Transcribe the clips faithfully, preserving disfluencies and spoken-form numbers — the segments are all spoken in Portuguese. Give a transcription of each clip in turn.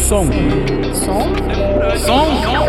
Som. Som? Som.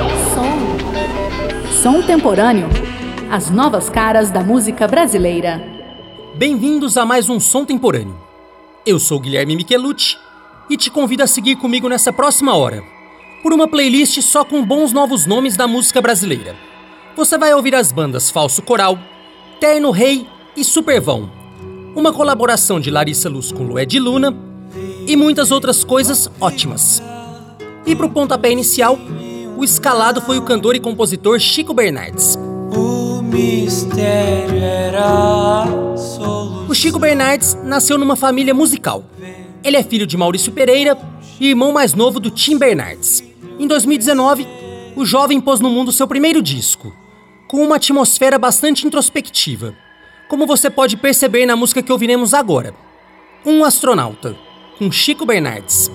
Som. Som temporâneo. As novas caras da música brasileira. Bem-vindos a mais um Som Temporâneo. Eu sou Guilherme Michelucci e te convido a seguir comigo nessa próxima hora, por uma playlist só com bons novos nomes da música brasileira. Você vai ouvir as bandas Falso Coral, Terno Rei e Supervão, uma colaboração de Larissa Luz com Lué de Luna e muitas outras coisas ótimas. E pro pontapé inicial, o escalado foi o cantor e compositor Chico Bernardes. O mistério era a solução. O Chico Bernardes nasceu numa família musical. Ele é filho de Maurício Pereira e irmão mais novo do Tim Bernardes. Em dois mil e dezenove, o jovem pôs no mundo seu primeiro disco, com uma atmosfera bastante introspectiva, como você pode perceber na música que ouviremos agora, Um Astronauta, com Chico Bernardes.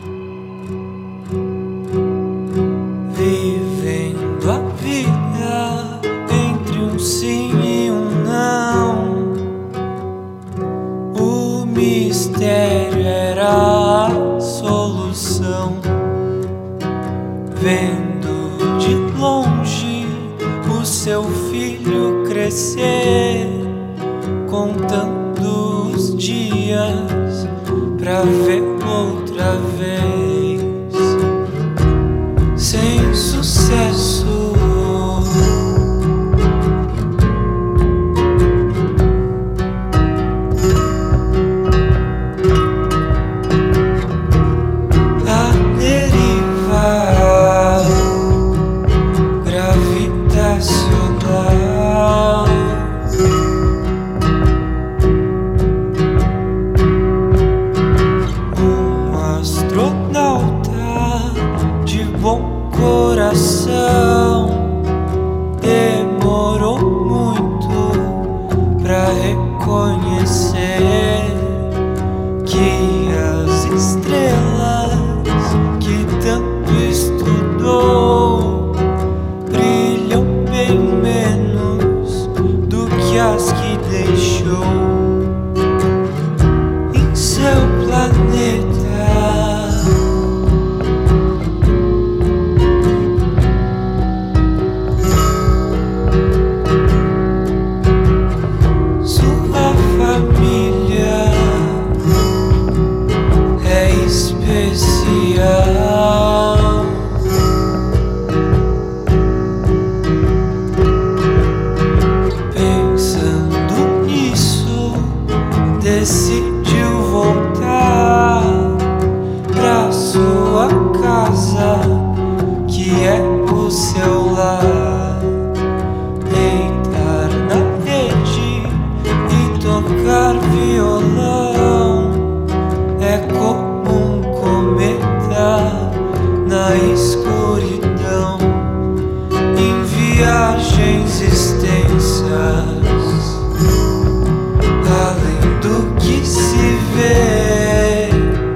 Vivendo a vida entre um sim e um não, o mistério era a solução. Vendo de longe o seu filho crescer, contando os dias pra ver outra vez, sem sucesso. A deriva gravitacional, um astronauta de bom coração demorou muito pra reconhecer que as estrelas que tanto estudou brilham bem menos do que as que deixou em seu planeta. Sua família é especial. Pensando nisso, decidiu voltar pra sua casa, que é o seu lar. Deitar na rede e tocar violão é como um cometa na escuridão, em viagens extensas, além do que se vê.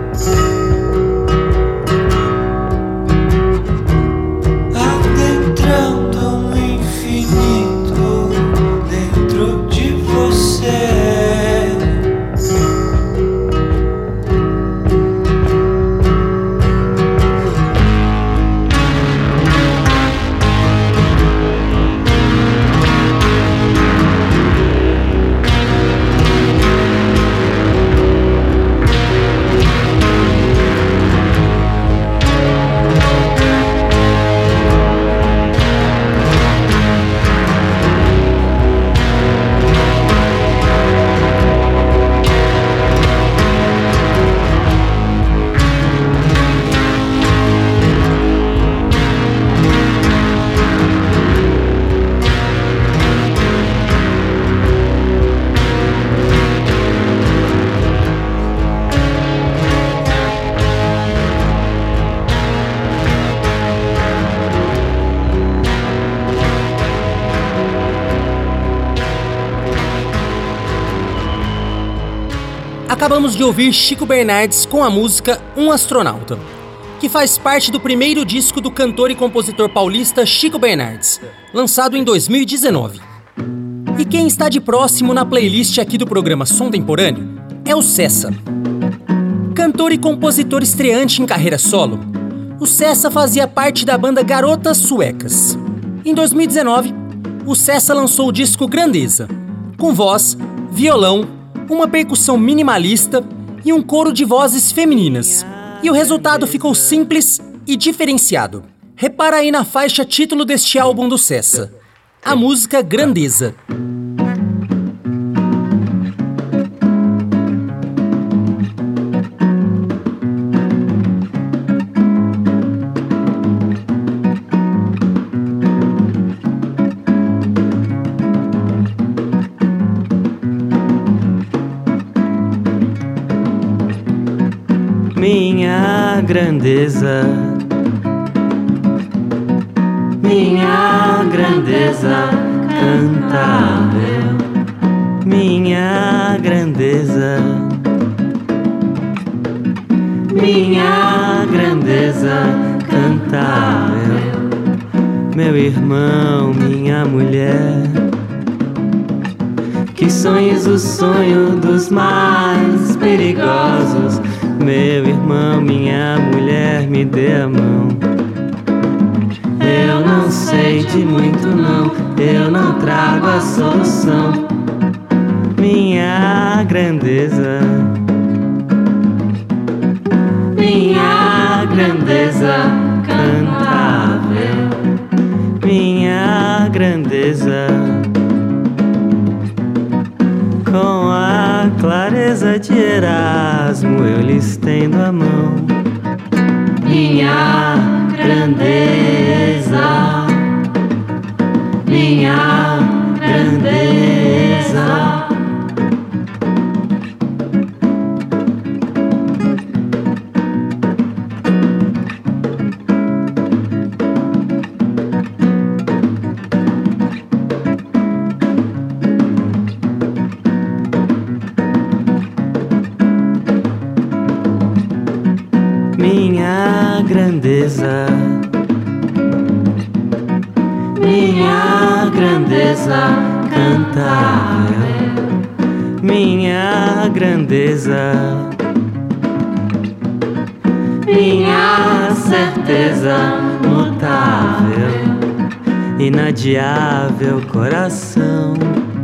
Adentrando um infinito dentro de você. Acabamos de ouvir Chico Bernardes com a música Um Astronauta, que faz parte do primeiro disco do cantor e compositor paulista Chico Bernardes, lançado em dois mil e dezenove. E quem está de próximo na playlist aqui do programa Som Temporâneo é o Cessa. Cantor e compositor estreante em carreira solo, o Cessa fazia parte da banda Garotas Suecas. Em dois mil e dezenove, o Cessa lançou o disco Grandeza, com voz, violão, uma percussão minimalista e um coro de vozes femininas. E o resultado ficou simples e diferenciado. Repara aí na faixa título deste álbum do Cessa, a música Grandeza. Minha grandeza, minha grandeza cantável, minha grandeza, minha grandeza cantável, meu irmão, minha mulher, que sonhes o sonho dos mais perigosos. Meu irmão, minha mulher, me dê a mão. Eu não sei de muito não, eu não trago a solução. Minha grandeza, minha grandeza cantável, minha grandeza, com a clareza de Erasmo eu lhe estendo a mão. Minha grandeza, minha grandeza, minha grandeza, minha grandeza cantável, minha grandeza, minha certeza mutável, inadiável coração,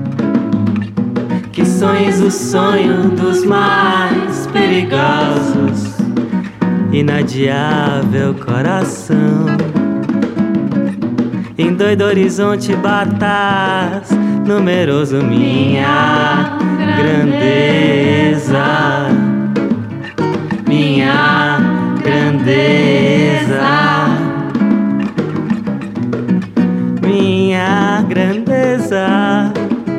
que sonhes o sonho dos mais perigosos. Inadiável coração, em doido horizonte batas, numeroso minha grandeza, minha grandeza, minha grandeza,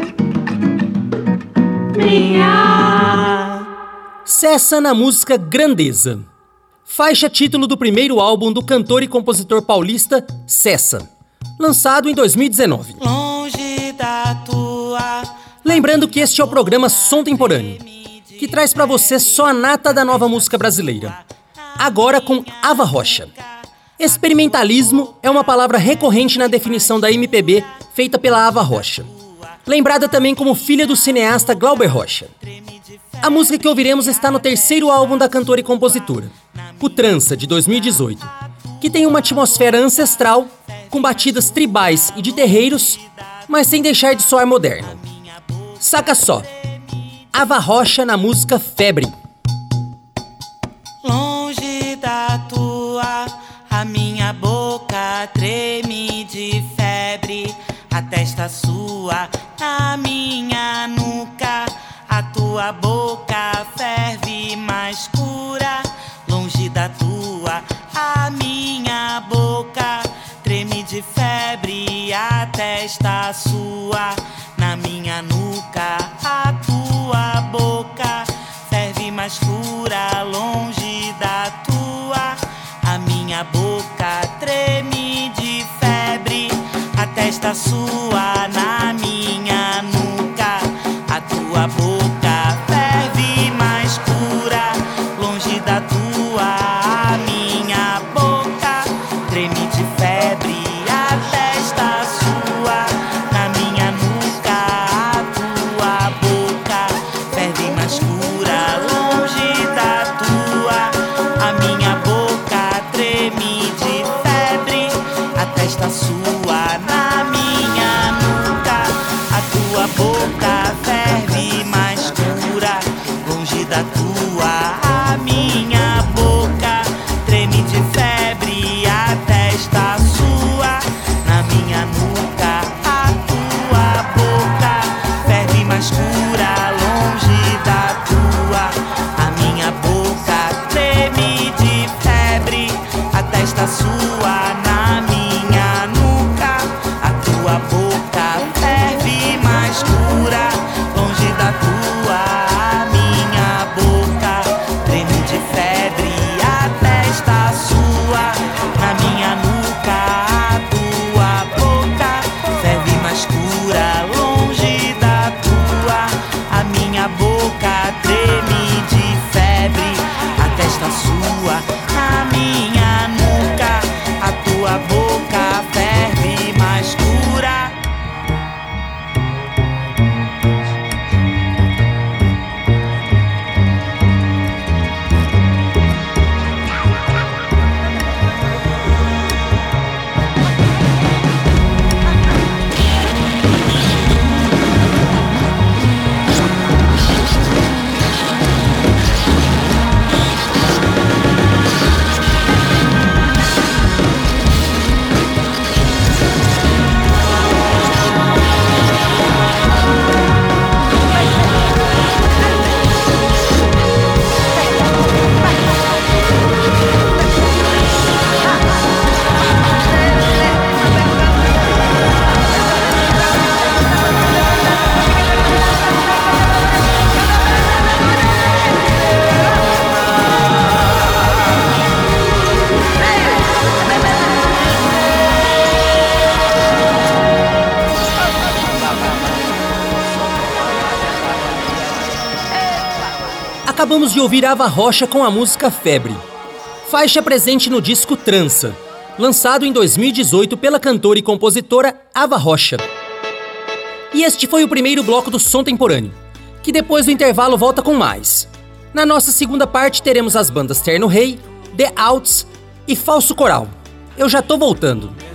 minha. Cessa na música Grandeza, faixa título do primeiro álbum do cantor e compositor paulista Cessa, lançado em dois mil e dezenove. Longe da tua... Lembrando que este é o programa Som Temporâneo, que traz pra você só a nata da nova música brasileira. Agora com Ava Rocha. Experimentalismo é uma palavra recorrente na definição da M P B feita pela Ava Rocha, lembrada também como filha do cineasta Glauber Rocha. A música que ouviremos está no terceiro álbum da cantora e compositora, o Trança, de dois mil e dezoito, que tem uma atmosfera ancestral, com batidas tribais e de terreiros, mas sem deixar de soar moderno. Saca só, Ava Rocha na música Febre. Longe da tua, a minha boca treme de febre, a testa sua na minha nuca, a tua boca ferve mais cura. Longe da tua, a minha boca treme de febre, a testa sua na minha nuca, a tua boca ferve mais cura. Longe da tua, a minha boca treme de febre, a testa sua na minha nuca, a tua boca ferve mais cura. Longe da tua, a minha boca treme de febre, a testa sua na minha nuca, a tua boca ferve mais cura. Longe da tua, a minha boca treme Acabamos de ouvir Ava Rocha com a música Febre, faixa presente no disco Trança, lançado em dois mil e dezoito pela cantora e compositora Ava Rocha. E este foi o primeiro bloco do Som Temporâneo, que depois do intervalo volta com mais. Na nossa segunda parte teremos as bandas Terno Rei, The Outs e Falso Coral. Eu já tô voltando.